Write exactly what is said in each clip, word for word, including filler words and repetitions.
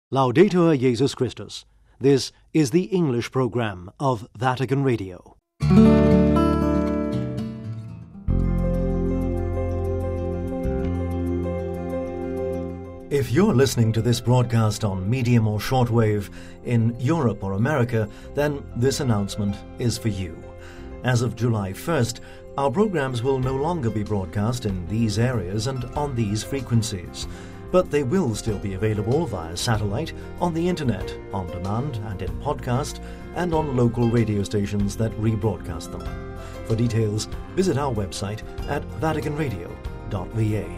Laudetur Jesus Christus. This is the English program of Vatican Radio. If you're listening to this broadcast on medium or shortwave in Europe or America, then this announcement is for you. As of July first, our programs will no longer be broadcast in these areas and on these frequencies, but they will still be available via satellite, on the internet, on demand and in podcast, and on local radio stations that rebroadcast them. For details, visit our website at vatican radio dot v a.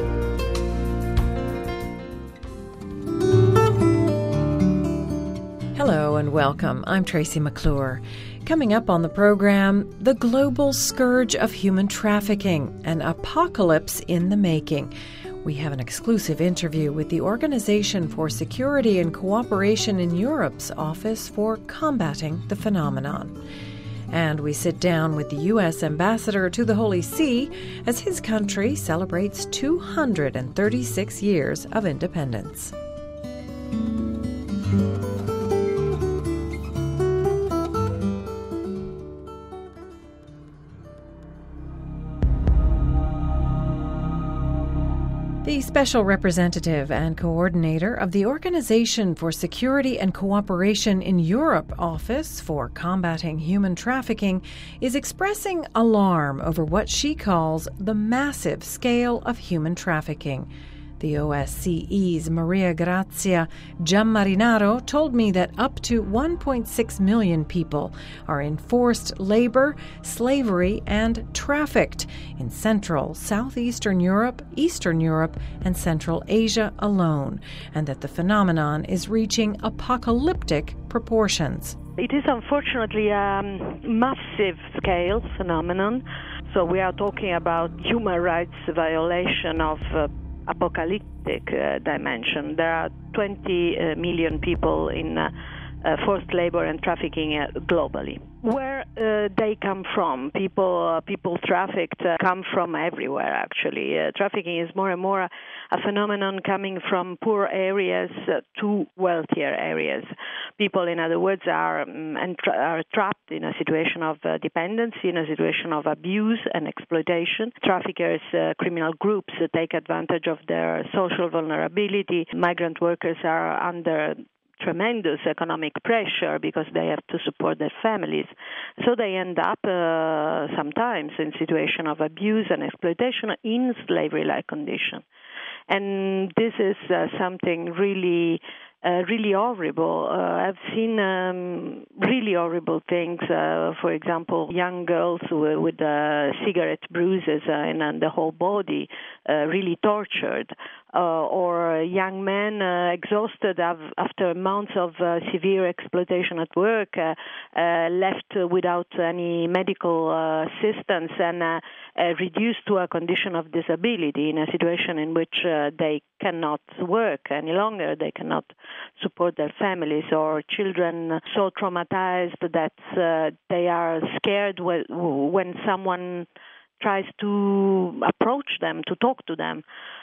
Hello and welcome. I'm Tracy McClure. Coming up on the program, the global scourge of human trafficking, an apocalypse in the making. We have an exclusive interview with the Organization for Security and Cooperation in Europe's Office for Combating the Phenomenon. And we sit down with the U S Ambassador to the Holy See as his country celebrates two hundred thirty-six years of independence. The Special Representative and Coordinator of the Organization for Security and Cooperation in Europe Office for Combating Human Trafficking is expressing alarm over what she calls the massive scale of human trafficking. The O S C E's Maria Grazia Giammarinaro told me that up to one point six million people are in forced labor, slavery, and trafficked in Central, Southeastern Europe, Eastern Europe, and Central Asia alone, and that the phenomenon is reaching apocalyptic proportions. It is unfortunately a massive scale phenomenon. So we are talking about human rights violation of uh, apocalyptic uh, dimension. There are twenty uh, million people in uh, uh, forced labor and trafficking uh, globally. Where uh, they come from, people uh, people trafficked uh, come from everywhere, actually. Uh, trafficking is more and more a, a phenomenon coming from poor areas uh, to wealthier areas. People, in other words, are, um, and tra- are trapped in a situation of uh, dependency, in a situation of abuse and exploitation. Traffickers, uh, criminal groups uh, take advantage of their social vulnerability. Migrant workers are under tremendous economic pressure because they have to support their families. So they end up uh, sometimes in situation of abuse and exploitation in slavery-like condition. And this is uh, something really Uh, really horrible. Uh, I've seen um, really horrible things. Uh, for example, young girls w- with uh, cigarette bruises uh, and, and the whole body uh, really tortured, uh, or young men uh, exhausted av- after months of uh, severe exploitation at work, uh, uh, left without any medical uh, assistance and uh, uh, reduced to a condition of disability in a situation in which uh, they cannot work any longer. They cannot support their families, or children so traumatized that uh, they are scared when, when someone tries to approach them, to talk to them.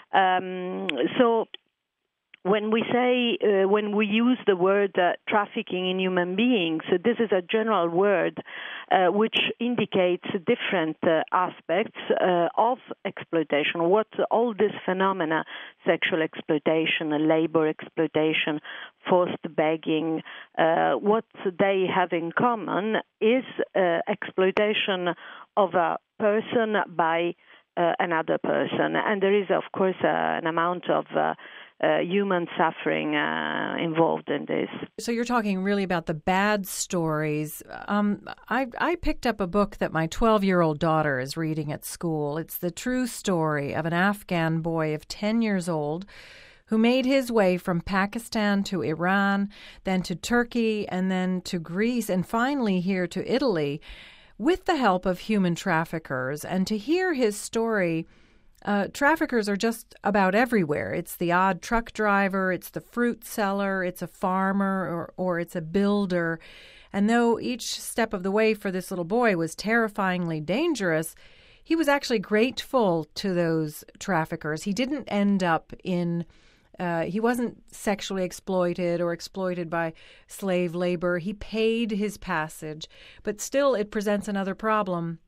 Um, so when we say, uh, when we use the word uh, trafficking in human beings, uh, this is a general word uh, which indicates different uh, aspects uh, of exploitation. What all this phenomena, sexual exploitation, labor exploitation, forced begging, uh, what they have in common is uh, exploitation of a person by uh, another person. And there is, of course, uh, an amount of uh, Uh, human suffering uh, involved in this. So you're talking really about the bad stories. Um, I, I picked up a book that my twelve-year-old daughter is reading at school. It's the true story of an Afghan boy of ten years old who made his way from Pakistan to Iran, then to Turkey, and then to Greece, and finally here to Italy with the help of human traffickers. And to hear his story, Uh, traffickers are just about everywhere. It's the odd truck driver, it's the fruit seller, it's a farmer, or, or it's a builder. And though each step of the way for this little boy was terrifyingly dangerous, he was actually grateful to those traffickers. He didn't end up in uh, he wasn't sexually exploited or exploited by slave labor. He paid his passage, but still it presents another problem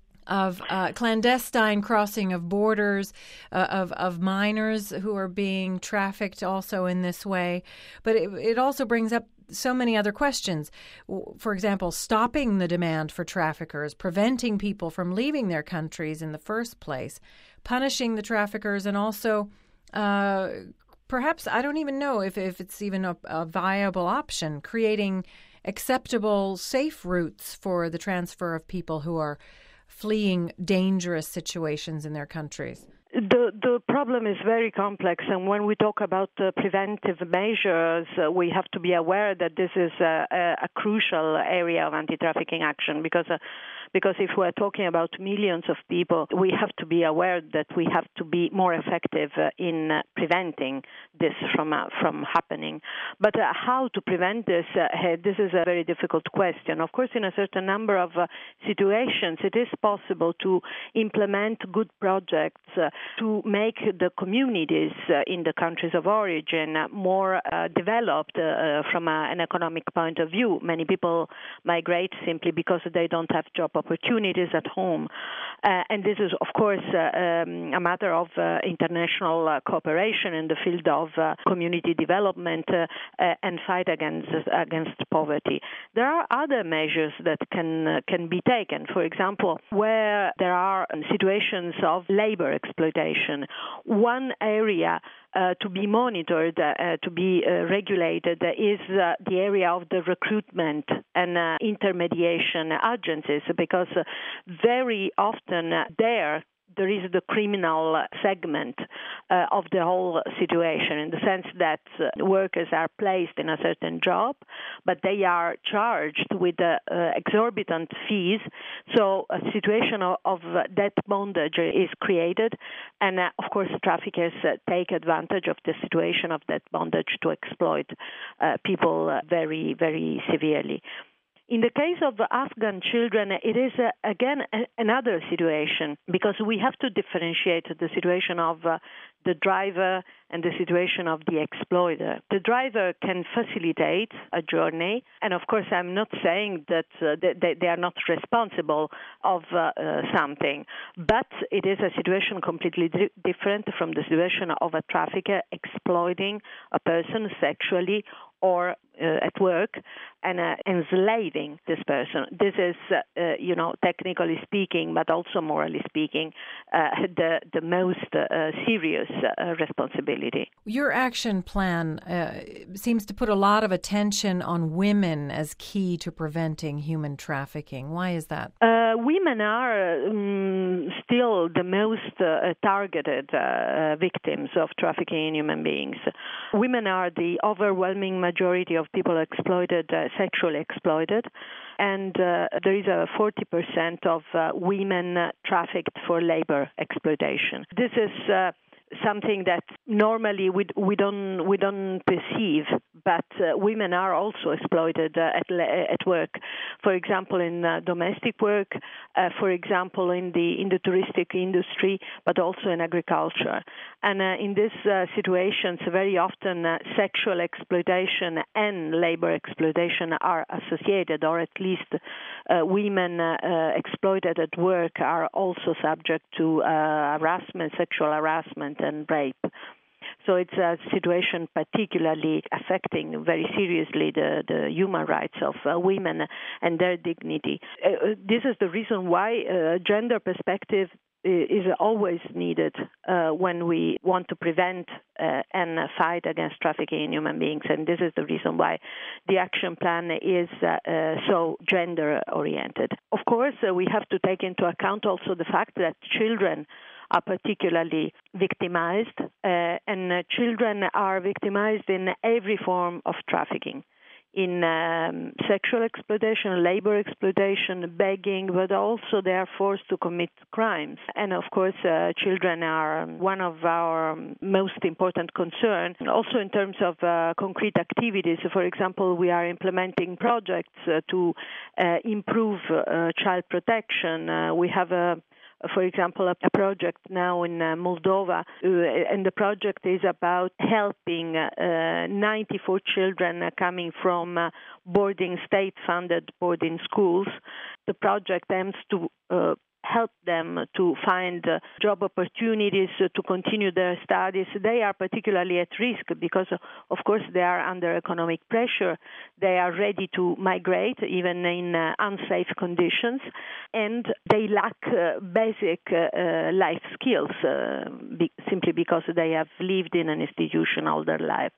of uh, clandestine crossing of borders, uh, of of minors who are being trafficked also in this way. But it, it also brings up so many other questions. For example, stopping the demand for traffickers, preventing people from leaving their countries in the first place, punishing the traffickers, and also uh, perhaps, I don't even know if, if it's even a, a viable option, creating acceptable, safe routes for the transfer of people who are fleeing dangerous situations in their countries. The the problem is very complex, and when we talk about uh, preventive measures, uh, we have to be aware that this is a, a, a crucial area of anti-trafficking action, because uh, because if we're talking about millions of people, we have to be aware that we have to be more effective uh, in uh, preventing this from uh, from happening. But uh, how to prevent this? Uh, this is a very difficult question. Of course, in a certain number of uh, situations, it is possible to implement good projects uh, to make the communities uh, in the countries of origin uh, more uh, developed uh, from a, an economic point of view. Many people migrate simply because they don't have job opportunities at home. Uh, and this is, of course, uh, um, a matter of uh, international uh, cooperation in the field of uh, community development uh, uh, and fight against against poverty. There are other measures that can uh, can be taken. For example, where there are situations of labor exploitation, one area Uh, to be monitored, uh, to be uh, regulated, uh, is uh, the area of the recruitment and uh, intermediation agencies, because uh, very often uh, there there is the criminal segment uh, of the whole situation, in the sense that uh, workers are placed in a certain job, but they are charged with uh, uh, exorbitant fees. So a situation of, of debt bondage is created, and uh, of course traffickers uh, take advantage of the situation of debt bondage to exploit uh, people uh, very, very severely. In the case of Afghan children, it is, uh, again, a, another situation, because we have to differentiate the situation of uh, the driver and the situation of the exploiter. The driver can facilitate a journey, and of course I'm not saying that uh, they, they are not responsible of uh, uh, something, but it is a situation completely di- different from the situation of a trafficker exploiting a person sexually or uh, at work and uh, enslaving this person. This is, uh, uh, you know, technically speaking, but also morally speaking, uh, the the most uh, serious uh, responsibility. Your action plan uh, seems to put a lot of attention on women as key to preventing human trafficking. Why is that? Uh, women are um, still the most uh, targeted uh, victims of trafficking in human beings. Women are the overwhelming majority of people exploited, uh, sexually exploited, and uh, there is a forty percent of uh, women uh, trafficked for labor exploitation. This is uh, something that normally we we don't we don't perceive, but uh, women are also exploited uh, at at work. For example, in uh, domestic work, uh, for example, in the in the touristic industry, but also in agriculture. And uh, in these uh, situations, very often uh, sexual exploitation and labor exploitation are associated, or at least uh, women uh, uh, exploited at work are also subject to uh, harassment, sexual harassment, and rape. So it's a situation particularly affecting very seriously the, the human rights of uh, women and their dignity. Uh, this is the reason why uh, gender perspective is always needed uh, when we want to prevent uh, and fight against trafficking in human beings. And this is the reason why the action plan is uh, uh, so gender-oriented. Of course, uh, we have to take into account also the fact that children are particularly victimized, uh, and uh, children are victimized in every form of trafficking, in um, sexual exploitation, labor exploitation, begging, but also they are forced to commit crimes. And of course, uh, children are one of our most important concerns. Also in terms of uh, concrete activities, for example, we are implementing projects uh, to uh, improve uh, child protection. Uh, we have a for example, a, a project now in uh, Moldova, uh, and the project is about helping uh, ninety-four children uh, coming from uh, boarding, state-funded boarding schools. The project aims to uh, help them to find uh, job opportunities uh, to continue their studies. They are particularly at risk because, uh, of course, they are under economic pressure. They are ready to migrate, even in uh, unsafe conditions, and they lack uh, basic uh, uh, life skills uh, be- simply because they have lived in an institution all their life.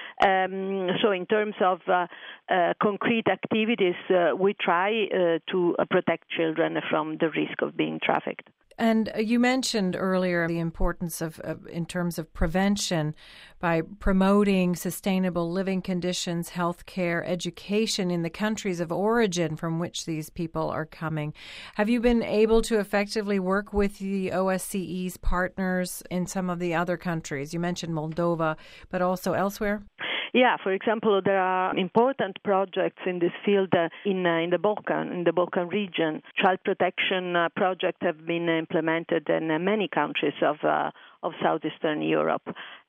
Um, so in terms of uh, uh, concrete activities, uh, we try uh, to uh, protect children from the risk of being trafficked. And you mentioned earlier the importance of, of, in terms of prevention, by promoting sustainable living conditions, health care, education in the countries of origin from which these people are coming. Have you been able to effectively work with the O S C E's partners in some of the other countries? You mentioned Moldova, but also elsewhere? Yeah, for example, there are important projects in this field uh, in uh, in the Balkan, in the Balkan region. Child protection uh, projects have been implemented in uh, many countries of uh, of southeastern Europe,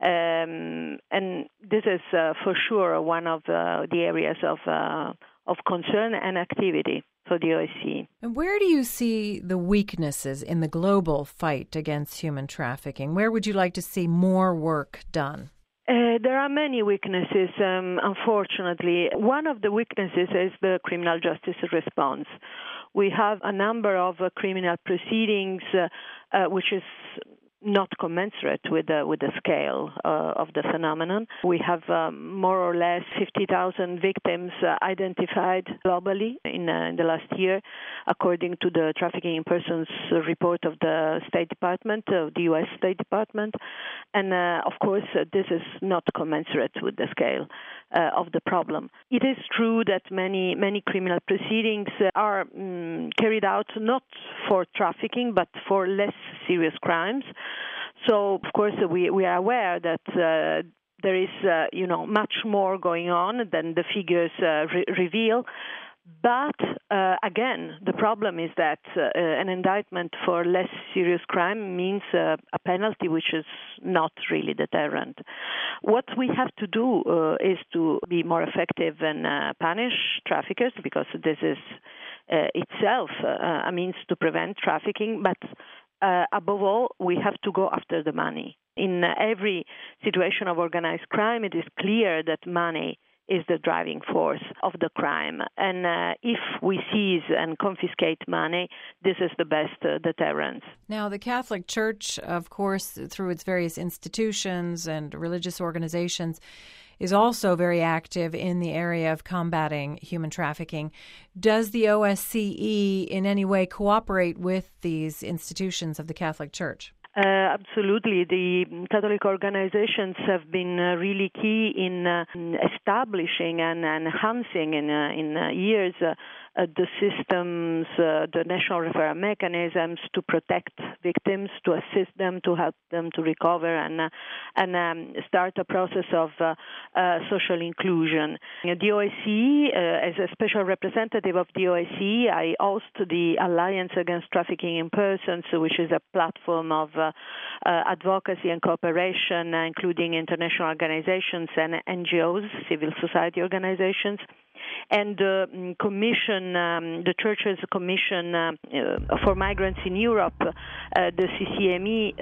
um, and this is uh, for sure one of uh, the areas of uh, of concern and activity for the O S C E. And where do you see the weaknesses in the global fight against human trafficking? Where would you like to see more work done? Uh, there are many weaknesses, um, unfortunately. One of the weaknesses is the criminal justice response. We have a number of uh, criminal proceedings uh, uh, which is not commensurate with the, with the scale uh, of the phenomenon. We have um, more or less fifty thousand victims uh, identified globally in, uh, in the last year, according to the Trafficking in Persons report of the State Department, of the U S State Department. And, uh, of course, uh, this is not commensurate with the scale uh, of the problem. It is true that many, many criminal proceedings uh, are um, carried out not for trafficking, but for less serious crimes. So, of course, we, we are aware that uh, there is, uh, you know, much more going on than the figures uh, re- reveal. But, uh, again, the problem is that uh, an indictment for less serious crime means uh, a penalty which is not really deterrent. What we have to do uh, is to be more effective and uh, punish traffickers, because this is uh, itself uh, a means to prevent trafficking, but Uh, above all, we have to go after the money. In uh, every situation of organized crime, it is clear that money is the driving force of the crime. And uh, if we seize and confiscate money, this is the best uh, deterrence. Now, the Catholic Church, of course, through its various institutions and religious organizations, is also very active in the area of combating human trafficking. Does the O S C E in any way cooperate with these institutions of the Catholic Church? Uh, absolutely. The Catholic organizations have been uh, really key in uh, establishing and enhancing in, uh, in uh, years uh, uh, the systems, uh, the national referral mechanisms to protect victims, to assist them, to help them to recover, and uh, and um, start a process of uh, uh, social inclusion. The O S C E, uh, as a special representative of the O S C E, I host the Alliance Against Trafficking in Persons, which is a platform of uh, uh, advocacy and cooperation, uh, including international organizations and N G Os, civil society organizations. And the uh, commission, um, the Church's Commission uh, uh, for Migrants in Europe, uh, the C C M E,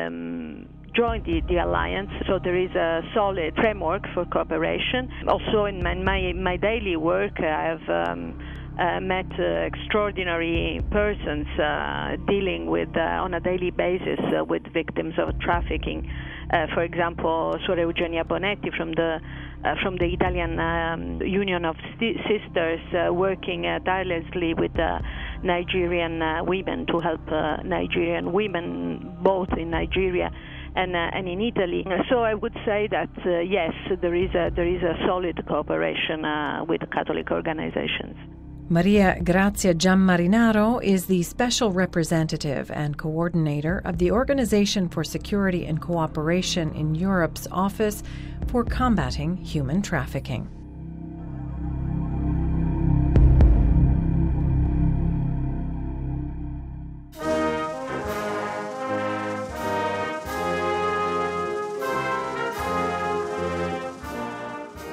um, joined the, the alliance, so there is a solid framework for cooperation. Also, in my my, my daily work, I have um, uh, met uh, extraordinary persons uh, dealing with uh, on a daily basis uh, with victims of trafficking. Uh, for example, Suor Eugenia Bonetti from the uh, from the Italian um, Union of St- Sisters, uh, working uh, tirelessly with uh, Nigerian uh, women to help uh, Nigerian women, both in Nigeria and uh, and in Italy. So I would say that uh, yes, there is a there is a solid cooperation uh, with Catholic organizations. Maria Grazia Giammarinaro is the Special Representative and Coordinator of the Organization for Security and Cooperation in Europe's Office for Combating Human Trafficking.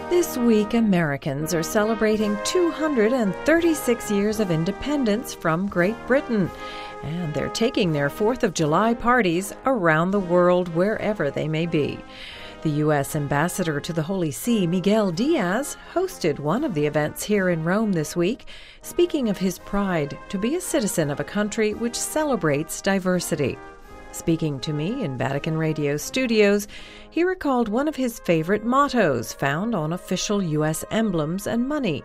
This week, Americans are celebrating two hundred thirty-six years of independence from Great Britain, and they're taking their fourth of July parties around the world wherever they may be. The U S ambassador to the Holy See, Miguel Diaz, hosted one of the events here in Rome this week, speaking of his pride to be a citizen of a country which celebrates diversity. Speaking to me in Vatican Radio studios, he recalled one of his favorite mottos found on official U S emblems and money,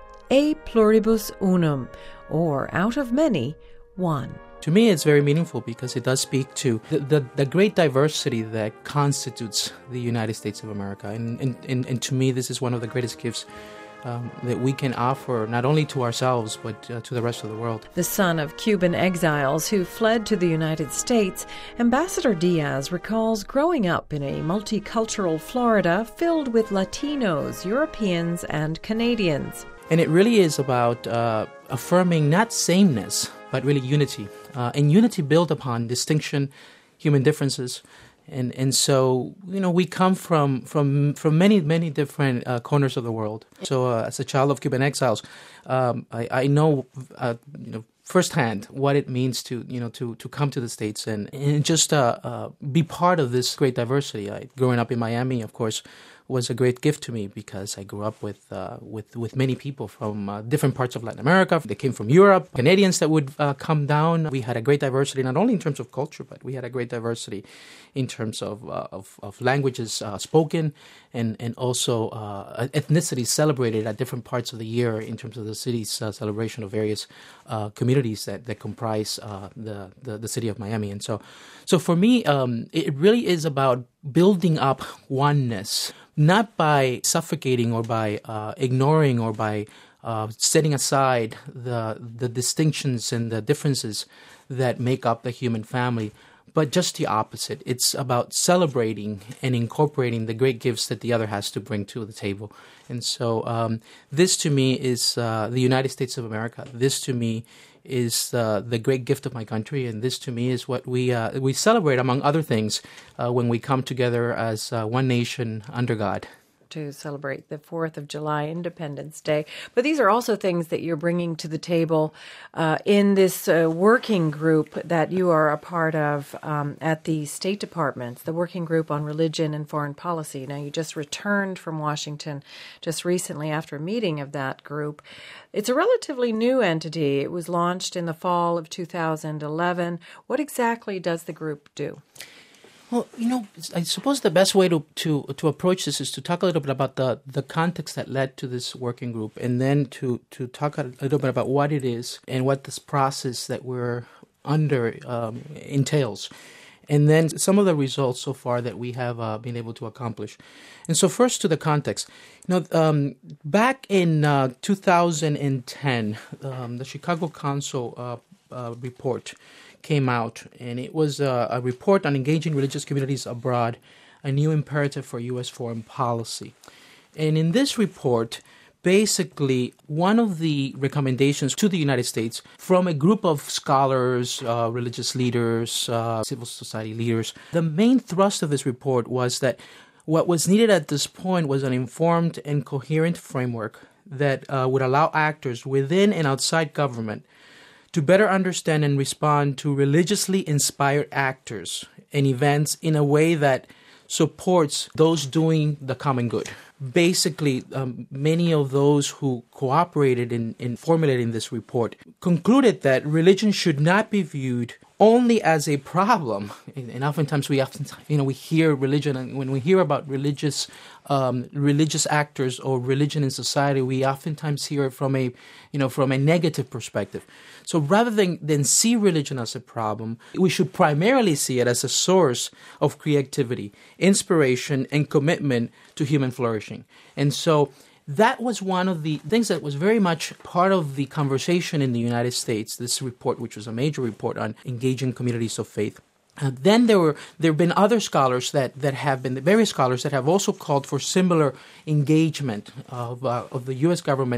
E pluribus unum, or out of many, one. To me, it's very meaningful because it does speak to the, the, the great diversity that constitutes the United States of America. And, and, and, and to me, this is one of the greatest gifts Um, that we can offer not only to ourselves but uh, to the rest of the world. The son of Cuban exiles who fled to the United States, Ambassador Diaz recalls growing up in a multicultural Florida filled with Latinos, Europeans, and Canadians. And it really is about uh, affirming not sameness, but really unity. Uh, and unity built upon distinction, human differences. And and so, you know, we come from from, from many, many different uh, corners of the world. So uh, as a child of Cuban exiles, um, I, I know, uh, you know, firsthand what it means to, you know, to, to come to the States and, and just uh, uh, be part of this great diversity. I, growing up in Miami, of course, was a great gift to me because I grew up with uh, with with many people from uh, different parts of Latin America. They came from Europe, Canadians that would uh, come down. We had a great diversity, not only in terms of culture, but we had a great diversity in terms of uh, of, of languages uh, spoken and and also uh, ethnicities celebrated at different parts of the year in terms of the city's uh, celebration of various uh, communities that that comprise uh, the, the the city of Miami. And so, so for me, um, it really is about building up oneness. Not by suffocating or by uh, ignoring or by uh, setting aside the the distinctions and the differences that make up the human family, but just the opposite. It's about celebrating and incorporating the great gifts that the other has to bring to the table. And so um, this to me is uh, the United States of America. This to me is uh, the great gift of my country, and this to me is what we uh, we celebrate, among other things, uh, when we come together as uh, one nation under God. To celebrate the fourth of July, Independence Day. But these are also things that you're bringing to the table uh, in this uh, working group that you are a part of um, at the State Department, the Working Group on Religion and Foreign Policy. Now, you just returned from Washington just recently after a meeting of that group. It's a relatively new entity. It was launched in the fall of two thousand eleven. What exactly does the group do? Well, you know, I suppose the best way to, to, to approach this is to talk a little bit about the, the context that led to this working group, and then to, to talk a little bit about what it is and what this process that we're under um, entails, and then some of the results so far that we have uh, been able to accomplish. And so first to the context. You know, um, back in uh, two thousand ten, um, the Chicago Council uh, uh, report came out, and it was a, a report on engaging religious communities abroad, a new imperative for U S foreign policy. And in this report, basically, one of the recommendations to the United States from a group of scholars, uh, religious leaders, uh, civil society leaders, the main thrust of this report was that what was needed at this point was an informed and coherent framework that uh, would allow actors within and outside government to better understand and respond to religiously inspired actors and events in a way that supports those doing the common good. Basically, um, many of those who cooperated in, in formulating this report concluded that religion should not be viewed only as a problem. And, and oftentimes we often, you know, we hear religion, and when we hear about religious um, religious actors or religion in society, we oftentimes hear it from a, you know, from a negative perspective. So rather than, than see religion as a problem, we should primarily see it as a source of creativity, inspiration, and commitment to human flourishing. And so that was one of the things that was very much part of the conversation in the United States, this report, which was a major report on engaging communities of faith. Uh, then there were there have been other scholars that, that have been, various scholars that have also called for similar engagement of uh, of the U S government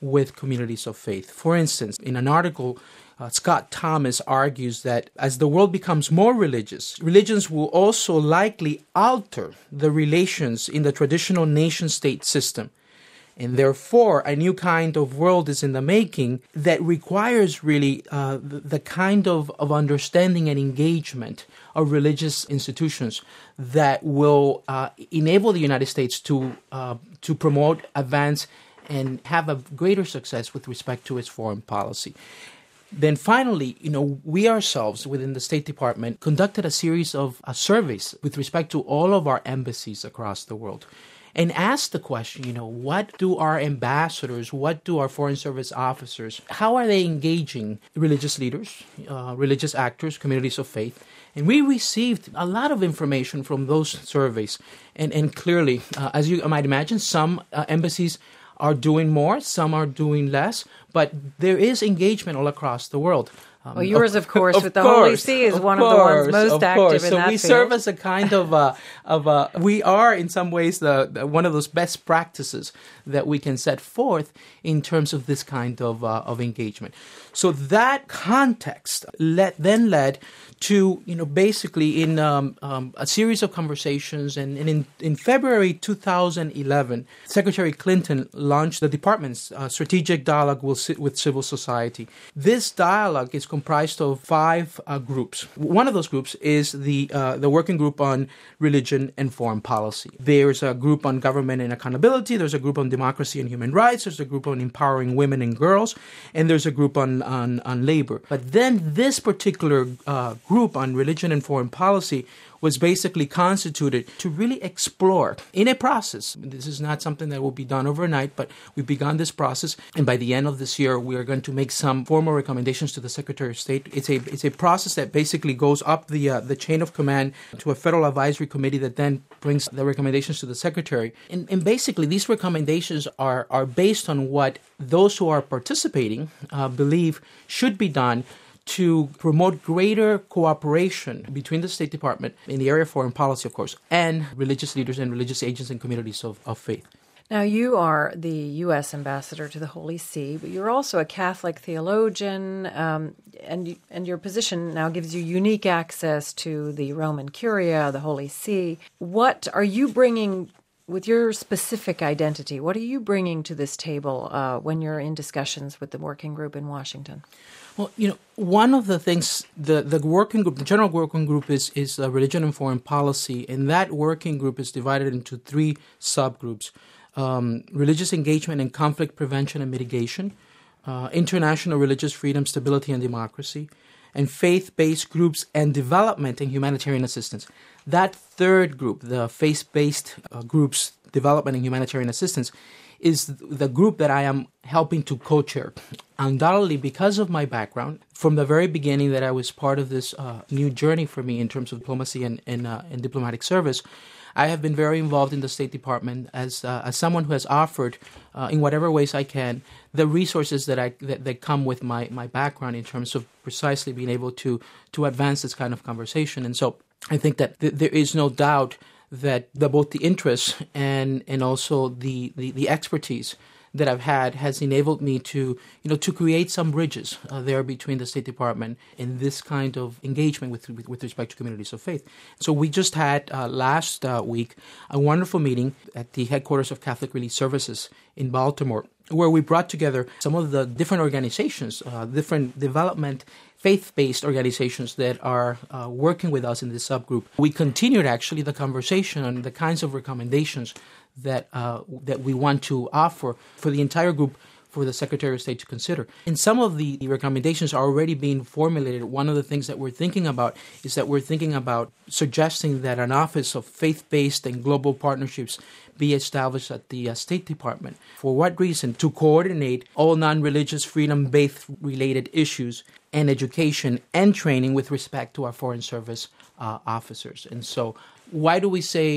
with communities of faith. For instance, in an article, uh, Scott Thomas argues that as the world becomes more religious, religions will also likely alter the relations in the traditional nation-state system. And therefore, a new kind of world is in the making that requires really uh, the, the kind of, of understanding and engagement of religious institutions that will uh, enable the United States to uh, to promote, advance, and have a greater success with respect to its foreign policy. Then finally, you know, we ourselves within the State Department conducted a series of uh, surveys with respect to all of our embassies across the world and asked the question, you know, what do our ambassadors, what do our Foreign Service officers, how are they engaging religious leaders, uh, religious actors, communities of faith? And we received a lot of information from those surveys. And, and clearly, uh, as you might imagine, some uh, embassies are doing more, some are doing less, but there is engagement all across the world. Um, well, yours, of, of course, of with the course, Holy See is of one course, of the ones most of active course. in so that we field. serve as a kind of a, of a, we are in some ways the, the one of those best practices that we can set forth in terms of this kind of uh, of engagement. So that context led, then led to, you know, basically in um, um, a series of conversations, and, and in, in February two thousand eleven, Secretary Clinton launched the department's uh, strategic dialogue with, with civil society. This dialogue is comprised of five uh, groups. One of those groups is the uh, the working group on religion and foreign policy. There's a group on government and accountability. There's a group on democracy and human rights. There's a group on empowering women and girls, and there's a group on on, on labor. But then this particular uh, group on religion and foreign policy was basically constituted to really explore in a process. This is not something that will be done overnight, but we've begun this process. And by the end of this year, we are going to make some formal recommendations to the Secretary of State. It's a it's a process that basically goes up the uh, the chain of command to a federal advisory committee that then brings the recommendations to the Secretary. And, and basically, these recommendations are, are based on what those who are participating uh, believe should be done to promote greater cooperation between the State Department in the area of foreign policy, of course, and religious leaders and religious agents and communities of, of faith. Now, you are the U S ambassador to the Holy See, but you're also a Catholic theologian, um, and and your position now gives you unique access to the Roman Curia, the Holy See. What are you bringing with your specific identity? What are you bringing to this table uh, when you're in discussions with the working group in Washington? Well, you know, one of the things, the, the working group, the general working group is, is uh, religion and foreign policy, and that working group is divided into three subgroups. Um, religious engagement and conflict prevention and mitigation, uh, international religious freedom, stability, and democracy, and faith-based groups and development and humanitarian assistance. That third group, the faith-based uh, groups, development and humanitarian assistance, is the group that I am helping to co-chair. Undoubtedly, because of my background, from the very beginning that I was part of this uh, new journey for me in terms of diplomacy and, and, uh, and diplomatic service, I have been very involved in the State Department as uh, as someone who has offered, uh, in whatever ways I can, the resources that I that, that come with my, my background in terms of precisely being able to to advance this kind of conversation. And so I think that th- there is no doubt that the, both the interest and and also the, the, the expertise that I've had has enabled me to, you know, to create some bridges uh, there between the State Department and this kind of engagement with with, with respect to communities of faith. So we just had uh, last uh, week a wonderful meeting at the headquarters of Catholic Relief Services in Baltimore, where we brought together some of the different organizations, uh, different development faith-based organizations that are uh, working with us in this subgroup. We continued actually the conversation on the kinds of recommendations that uh, that we want to offer for the entire group for the Secretary of State to consider. And some of the, the recommendations are already being formulated. One of the things that we're thinking about is that we're thinking about suggesting that an Office of Faith-Based and Global Partnerships be established at the uh, State Department. For what reason? To coordinate all non-religious freedom-based related issues and education and training with respect to our Foreign Service uh, officers. And so why do we say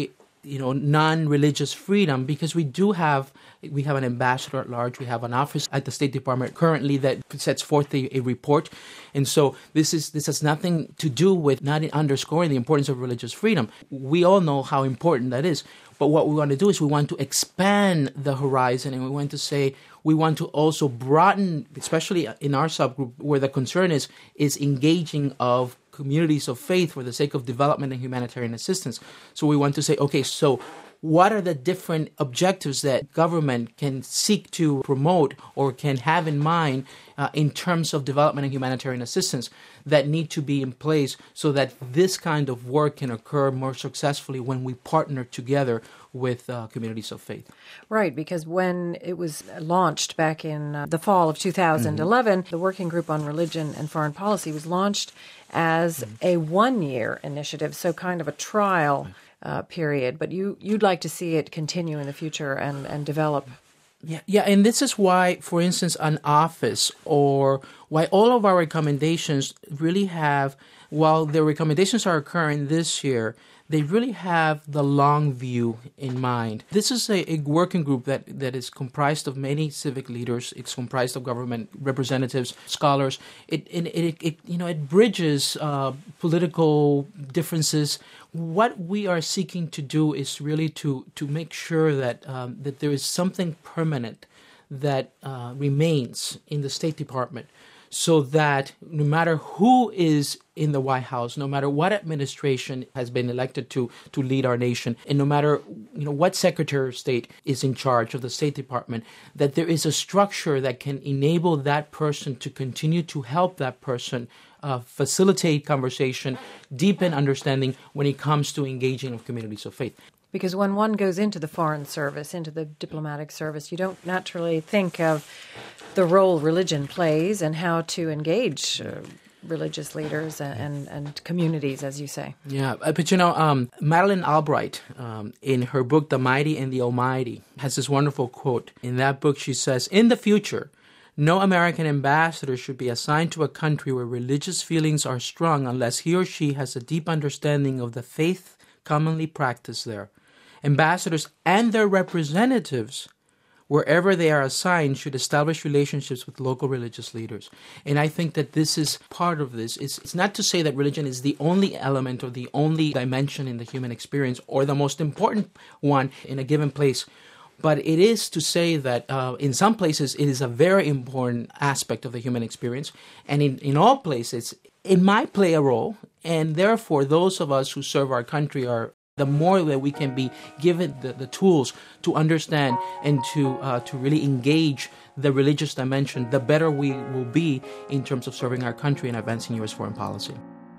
you know, non-religious freedom, because we do have, we have an ambassador at large, we have an office at the State Department currently that sets forth a, a report. And so this is this has nothing to do with not underscoring the importance of religious freedom. We all know how important that is. But what we want to do is we want to expand the horizon, and we want to say we want to also broaden, especially in our subgroup, where the concern is, is engaging of communities of faith for the sake of development and humanitarian assistance. So we want to say, okay, so what are the different objectives that government can seek to promote or can have in mind uh, in terms of development and humanitarian assistance that need to be in place so that this kind of work can occur more successfully when we partner together with uh, communities of faith. Right, because when it was launched back in uh, the fall of two thousand eleven, mm-hmm. the Working Group on Religion and Foreign Policy was launched as mm-hmm. a one-year initiative, so kind of a trial uh, period. But you, you'd like to see it continue in the future and, and develop. Yeah, yeah, and this is why, for instance, an office or why all of our recommendations really have, while the recommendations are occurring this year, they really have the long view in mind. This is a, a working group that, that is comprised of many civic leaders. It's comprised of government representatives, scholars. It it it, it you know it bridges uh, political differences. What we are seeking to do is really to to make sure that um, that there is something permanent that uh, remains in the State Department, so that no matter who is in the White House, no matter what administration has been elected to to lead our nation, and no matter you know what Secretary of State is in charge of the State Department, that there is a structure that can enable that person to continue to help that person uh, facilitate conversation, deepen understanding when it comes to engaging with communities of faith. Because when one goes into the foreign service, into the diplomatic service, you don't naturally think of the role religion plays and how to engage uh, religious leaders and, and, and communities, as you say. Yeah, but you know, um, Madeleine Albright, um, in her book, The Mighty and the Almighty, has this wonderful quote. In that book, she says, "In the future, no American ambassador should be assigned to a country where religious feelings are strong unless he or she has a deep understanding of the faith commonly practiced there. Ambassadors and their representatives, wherever they are assigned, should establish relationships with local religious leaders." And I think that this is part of this. It's, it's not to say that religion is the only element or the only dimension in the human experience or the most important one in a given place, but it is to say that uh, in some places it is a very important aspect of the human experience, and in, in all places it might play a role, and therefore those of us who serve our country are the more that we can be given the, the tools to understand and to uh, to really engage the religious dimension, the better we will be in terms of serving our country and advancing U S foreign policy.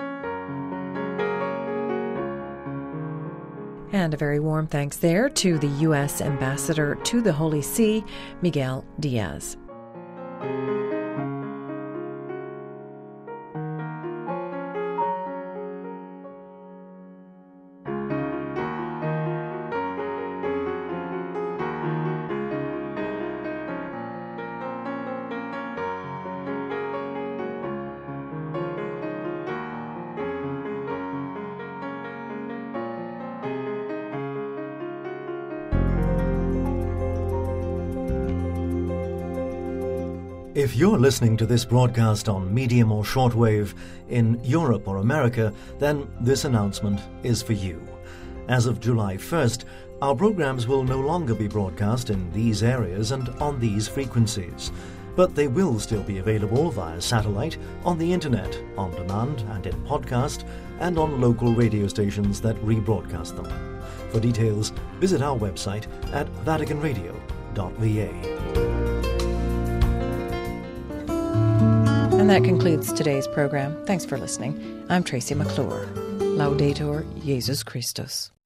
And a very warm thanks there to the U S Ambassador to the Holy See, Miguel Diaz. If you're listening to this broadcast on medium or shortwave in Europe or America, then this announcement is for you. As of July first, our programs will no longer be broadcast in these areas and on these frequencies, but they will still be available via satellite, on the internet, on demand and in podcast, and on local radio stations that rebroadcast them. For details, visit our website at vatican radio dot v a. And that concludes today's program. Thanks for listening. I'm Tracy McClure. Laudetur Jesus Christus.